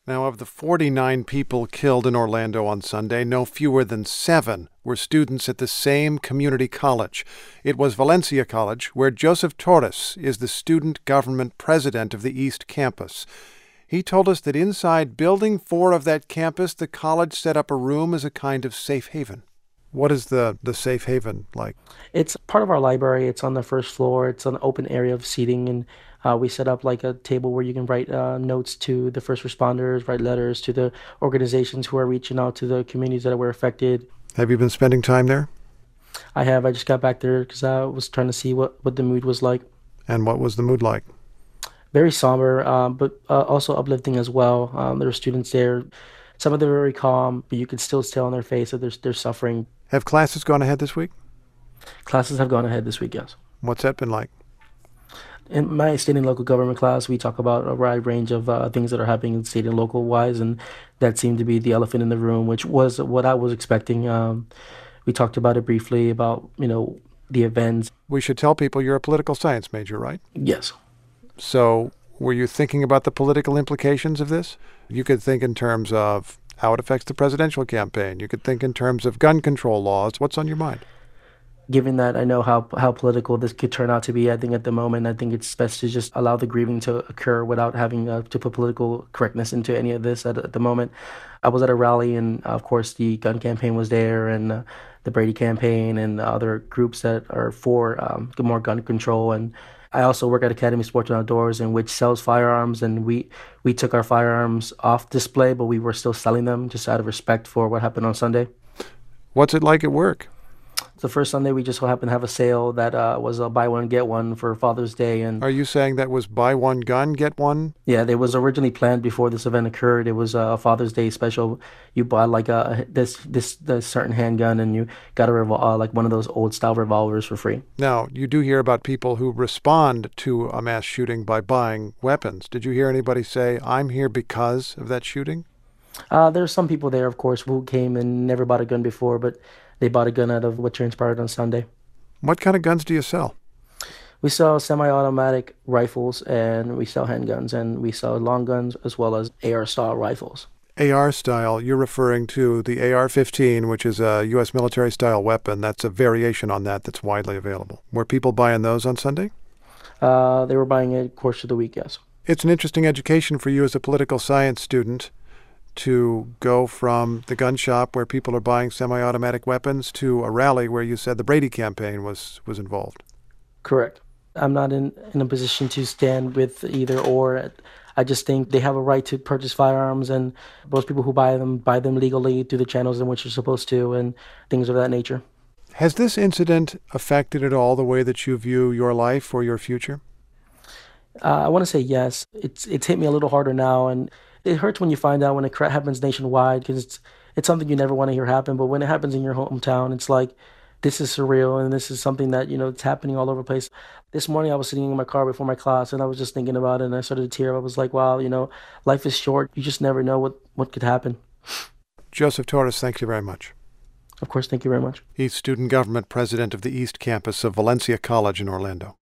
Now, of the 49 people killed in Orlando on Sunday, no fewer than 7 were students at the same community college. It was Valencia College, where Joseph Torres is the student government president of the East Campus. He told us that inside Building 4 of that campus, the college set up a room as a kind of safe haven. What is the safe haven like? It's part of our library. It's on the first floor. It's an open area of seating, and we set up like a table where you can write notes to the first responders, write letters to the organizations who are reaching out to the communities that were affected. Have you been spending time there? I have. I just got back there because I was trying to see what the mood was like. And what was the mood like? Very somber, but also uplifting as well. There were students there. Some of them were very calm, but you could still tell on their face that they're suffering. Have classes gone ahead this week? Classes have gone ahead this week, yes. What's that been like? In my state and local government class, we talk about a wide range of things that are happening in state and local wise, and that seemed to be the elephant in the room, which was what I was expecting. We talked about it briefly about, the events. We should tell people you're a political science major, right? Yes. So were you thinking about the political implications of this? You could think in terms of how it affects the presidential campaign. You could think in terms of gun control laws. What's on your mind? Given that I know how political this could turn out to be, I think at the moment, I think it's best to just allow the grieving to occur without having to put political correctness into any of this at the moment. I was at a rally, and of course the gun campaign was there, and the Brady campaign, and other groups that are for more gun control. And I also work at Academy Sports and Outdoors, in which sells firearms, and we took our firearms off display, but we were still selling them just out of respect for what happened on Sunday. What's it like at work? The first Sunday, we just so happened to have a sale that was a buy one, get one for Father's Day. And Are you saying that was buy one gun, get one? yeah, it was originally planned before this event occurred. It was a Father's Day special. You buy like this certain handgun, and you got like one of those old style revolvers for free. Now, you do hear about people who respond to a mass shooting by buying weapons. Did you hear anybody say, I'm here because of that shooting? There's some people there, of course, who came and never bought a gun before, but they bought a gun out of what transpired on Sunday. What kind of guns do you sell? We sell semi-automatic rifles, and we sell handguns, and we sell long guns as well as AR-style rifles. AR style, you're referring to the AR-15, which is a U.S. military-style weapon. That's a variation on that that's widely available. Were people buying those on Sunday? They were buying it course of the week, yes. It's an interesting education for you as a political science student to go from the gun shop where people are buying semi-automatic weapons to a rally where you said the Brady campaign was involved. Correct. I'm not in a position to stand with either or. I just think they have a right to purchase firearms, and most people who buy them legally through the channels in which they're supposed to, and things of that nature. Has this incident affected at all the way that you view your life or your future? I want to say yes. It's hit me a little harder now, and it hurts when you find out when it happens nationwide, because it's something you never want to hear happen. But when it happens in your hometown, it's like, this is surreal, and this is something that, it's happening all over the place. This morning I was sitting in my car before my class, and I was just thinking about it, and I started to tear. I was like, wow, life is short. You just never know what could happen. Joseph Torres, thank you very much. Of course, thank you very much. He's student government president of the East Campus of Valencia College in Orlando.